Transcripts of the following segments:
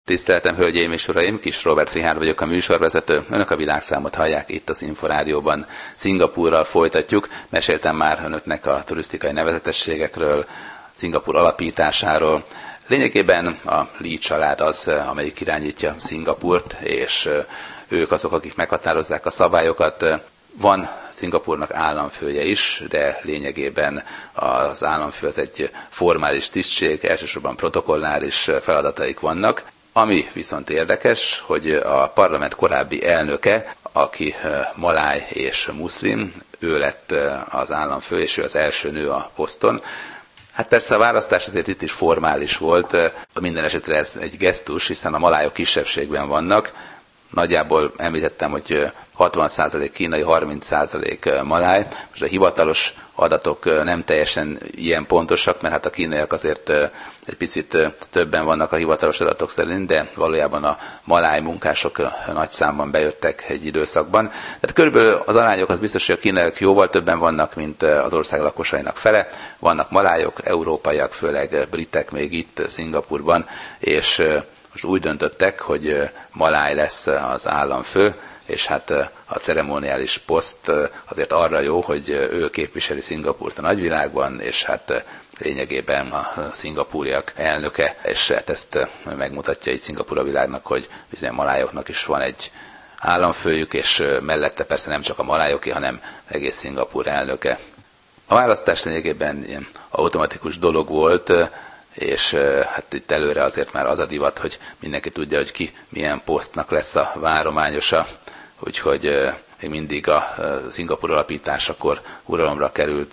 Tiszteletem, hölgyeim és uraim, Kis Róbert Richárd vagyok, a műsorvezető. Önök a világszámot hallják itt az Inforádióban. Szingapúrral folytatjuk. Meséltem már önöknek a turisztikai nevezetességekről, Szingapúr alapításáról. Lényegében a Lee család az, amelyik irányítja Szingapúrt, és ők azok, akik meghatározzák a szabályokat. Van Szingapúrnak államfője is, de lényegében az államfő az egy formális tisztség, elsősorban protokolláris feladataik vannak. Ami viszont érdekes, hogy a parlament korábbi elnöke, aki maláj és muszlim, ő lett az államfő, és ő az első nő a poszton. Hát persze a választás azért itt is formális volt, minden esetre ez egy gesztus, hiszen a malájok kisebbségben vannak. Nagyjából említettem, hogy 60% kínai, 30% maláj. Most a hivatalos adatok nem teljesen ilyen pontosak, mert hát a kínaiak azért egy picit többen vannak a hivatalos adatok szerint, de valójában a maláj munkások nagy számban bejöttek egy időszakban. Tehát körülbelül az arányok az biztos, hogy a kínaiak jóval többen vannak, mint az ország lakosainak fele. Vannak malájok, európaiak, főleg britek még itt Szingapúrban, és most úgy döntöttek, hogy maláj lesz az államfő, és hát a ceremoniális poszt azért arra jó, hogy ő képviseli Szingapúrt a nagyvilágban, és hát lényegében a szingapúriak elnöke, és hát ezt megmutatja így Szingapúr a világnak, hogy bizony a malájoknak is van egy államfőjük, és mellette persze nem csak a malájoké, hanem egész Szingapúr elnöke. A választás lényegében ilyen automatikus dolog volt, és hát itt előre azért már az a divat, hogy mindenki tudja, hogy ki milyen posztnak lesz a várományosa, úgyhogy még mindig a Szingapúr alapításakor uralomra került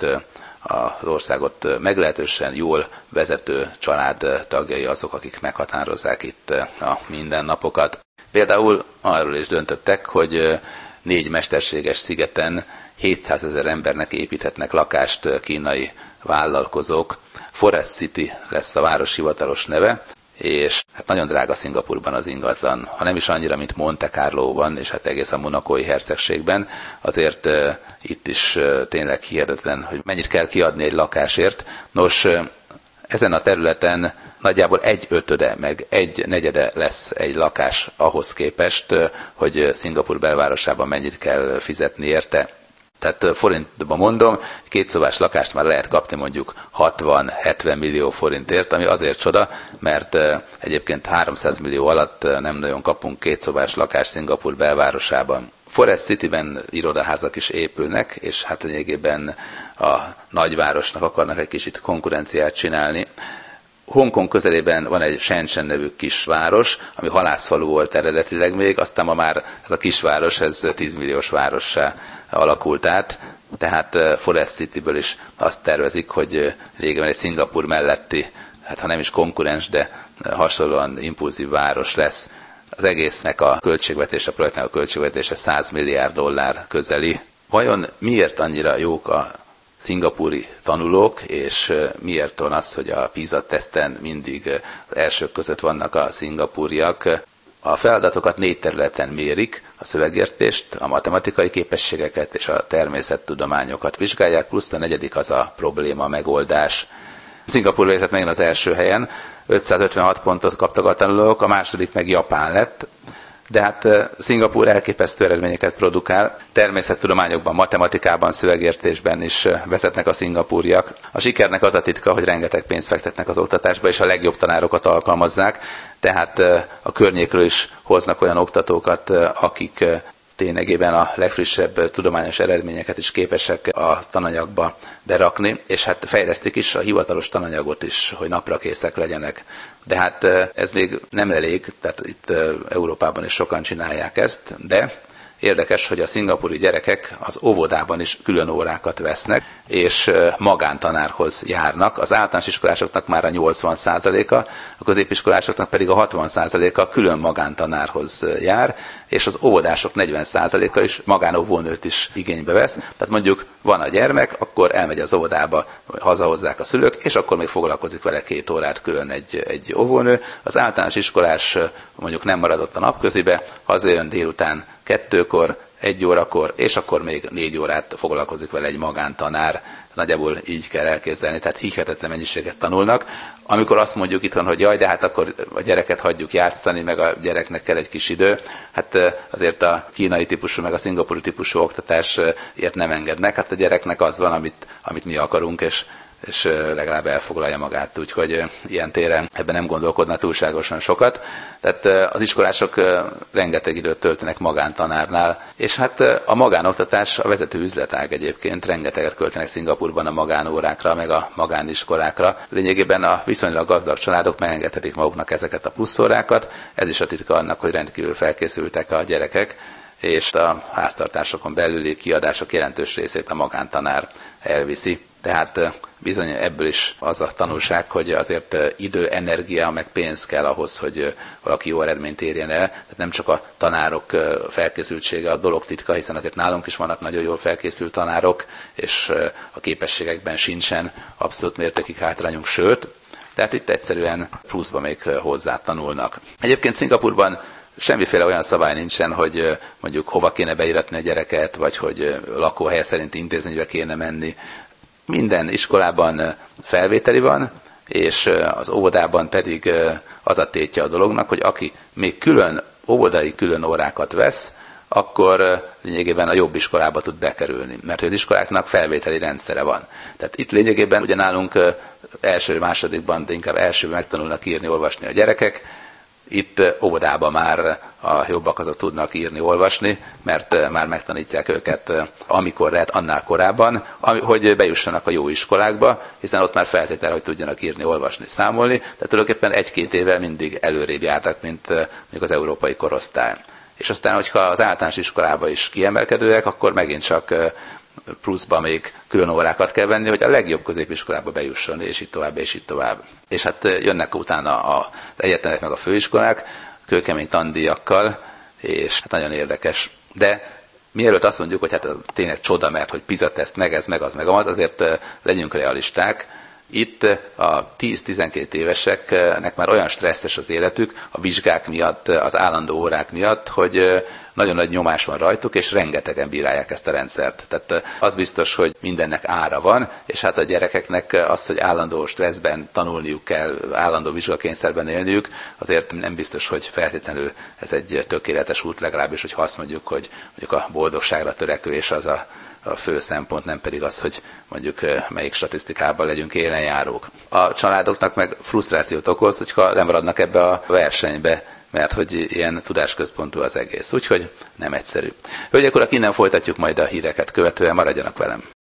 az országot meglehetősen jól vezető család tagjai azok, akik meghatározzák itt a mindennapokat. Például arról is döntöttek, hogy 4 mesterséges szigeten 700 000 embernek építhetnek lakást kínai vállalkozók. Forest City lesz a város hivatalos neve, és hát nagyon drága Szingapúrban az ingatlan, ha nem is annyira, mint Monte Carlóban, és hát egész a monacói hercegségben, azért itt is tényleg hihetetlen, hogy mennyit kell kiadni egy lakásért. Nos, ezen a területen nagyjából 1/5, meg 1/4 lesz egy lakás ahhoz képest, hogy Szingapúr belvárosában mennyit kell fizetni érte. Tehát forintban mondom, 2 szobás lakást már lehet kapni mondjuk 60-70 millió forintért, ami azért csoda, mert egyébként 300 millió alatt nem nagyon kapunk 2 szobás lakást Szingapúr belvárosában. Forest Cityben irodaházak is épülnek, és hát lényegében a nagyvárosnak akarnak egy kicsit konkurenciát csinálni. Hongkong közelében van egy Shenzhen nevű kisváros, ami halászfalu volt eredetileg még, aztán ma már ez a kisváros, ez 10 milliós várossá alakult át, tehát Forest Cityből is azt tervezik, hogy régen egy Szingapúr melletti, hát ha nem is konkurens, de hasonlóan impulzív város lesz. Az egésznek a költségvetése, a projektnek a költségvetése 100 milliárd dollár közeli. Vajon miért annyira jók a szingapúri tanulók, és miért van az, hogy a PISA teszten mindig az elsők között vannak a szingapúriak? A feladatokat 4 területen mérik, a szövegértést, a matematikai képességeket és a természettudományokat vizsgálják, plusz a 4. az a probléma megoldás. Szingapúr végzett megint az első helyen, 556 pontot kaptak a tanulók, a második meg Japán lett, de hát Szingapúr elképesztő eredményeket produkál. Természettudományokban, matematikában, szövegértésben is vezetnek a szingapúriak. A sikernek az a titka, hogy rengeteg pénzt fektetnek az oktatásba, és a legjobb tanárokat alkalmazzák, tehát a környékről is hoznak olyan oktatókat, akik ténylegében a legfrissebb tudományos eredményeket is képesek a tananyagba berakni, és hát fejlesztik is a hivatalos tananyagot is, hogy napra készek legyenek. De hát ez még nem elég, tehát itt Európában is sokan csinálják ezt, de érdekes, hogy a szingapúri gyerekek az óvodában is külön órákat vesznek, és magántanárhoz járnak. Az általános iskolásoknak már a 80%-a, a középiskolásoknak pedig a 60%-a külön magántanárhoz jár, és az óvodások 40%-a is magánóvónőt is igénybe vesz. Tehát mondjuk van a gyermek, akkor elmegy az óvodába, hazahozzák a szülők, és akkor még foglalkozik vele 2 órát külön egy óvónő. Az általános iskolás mondjuk nem maradott a napközibe, hazajön délután 2-kor, 1 órakor, és akkor még 4 órát foglalkozik vele egy magántanár. Nagyjából így kell elképzelni, tehát hihetetlen mennyiséget tanulnak. Amikor azt mondjuk itthon, hogy jaj, de hát akkor a gyereket hagyjuk játszani, meg a gyereknek kell egy kis idő, hát azért a kínai típusú, meg a szingapúri típusú oktatás ilyet nem engednek. Hát a gyereknek az van, amit mi akarunk, és legalább elfoglalja magát, úgyhogy ilyen téren ebben nem gondolkodna túlságosan sokat. Tehát az iskolások rengeteg időt töltenek magántanárnál, és hát a magánoktatás a vezető üzletág egyébként, rengeteget költenek Szingapúrban a magánórákra, meg a magániskolákra. Lényegében a viszonylag gazdag családok megengedhetik maguknak ezeket a pluszórákat, ez is a titka annak, hogy rendkívül felkészültek a gyerekek, és a háztartásokon belüli kiadások jelentős részét a magántanár elviszi. Tehát bizony ebből is az a tanulság, hogy azért idő, energia, meg pénz kell ahhoz, hogy valaki jó eredményt érjen el. Tehát nem csak a tanárok felkészültsége a dolog titka, hiszen azért nálunk is vannak nagyon jól felkészült tanárok, és a képességekben sincsen abszolút mértékig hátrányunk, sőt, tehát itt egyszerűen pluszba még hozzá tanulnak. Egyébként Szingapúrban semmiféle olyan szabály nincsen, hogy mondjuk hova kéne beiratni a gyereket, vagy hogy lakóhelye szerinti intézménybe kéne menni. Minden iskolában felvételi van, és az óvodában pedig az a tétje a dolognak, hogy aki még óvodai külön órákat vesz, akkor lényegében a jobb iskolába tud bekerülni, mert az iskoláknak felvételi rendszere van. Tehát itt lényegében ugye nálunk első, másodikban, de inkább elsőben megtanulnak írni, olvasni a gyerekek, itt óvodában már a jobbak azok tudnak írni, olvasni, mert már megtanítják őket, amikor lehet, annál korábban, hogy bejussanak a jó iskolákba, hiszen ott már feltétel, hogy tudjanak írni, olvasni, számolni, tehát tulajdonképpen 1-2 évvel mindig előrébb jártak, mint mondjuk az európai korosztály. És aztán, hogyha az általános iskolába is kiemelkedőek, akkor megint csak pluszba még külön órákat kell venni, hogy a legjobb középiskolába bejusson, és így tovább, és így tovább. És hát jönnek utána az egyetemek meg a főiskolák, kőkemény tandíjakkal, és hát nagyon érdekes. De mielőtt azt mondjuk, hogy hát tényleg csoda, mert hogy PISA teszt, meg ez, meg az, meg az, azért legyünk realisták. Itt a 10-12 éveseknek már olyan stresszes az életük, a vizsgák miatt, az állandó órák miatt, hogy nagyon nagy nyomás van rajtuk, és rengetegen bírálják ezt a rendszert. Tehát az biztos, hogy mindennek ára van, és hát a gyerekeknek az, hogy állandó stresszben tanulniuk kell, állandó vizsgakényszerben élniük, azért nem biztos, hogy feltétlenül ez egy tökéletes út, legalábbis, hogyha azt mondjuk, hogy mondjuk a boldogságra törekvő, és az a fő szempont, nem pedig az, hogy mondjuk melyik statisztikában legyünk élenjárók. A családoknak meg frusztrációt okoz, hogyha lemaradnak ebbe a versenybe, mert hogy ilyen tudásközpontú az egész. Úgyhogy nem egyszerű. Hölgyek, urak, innen folytatjuk majd a híreket követően, maradjanak velem.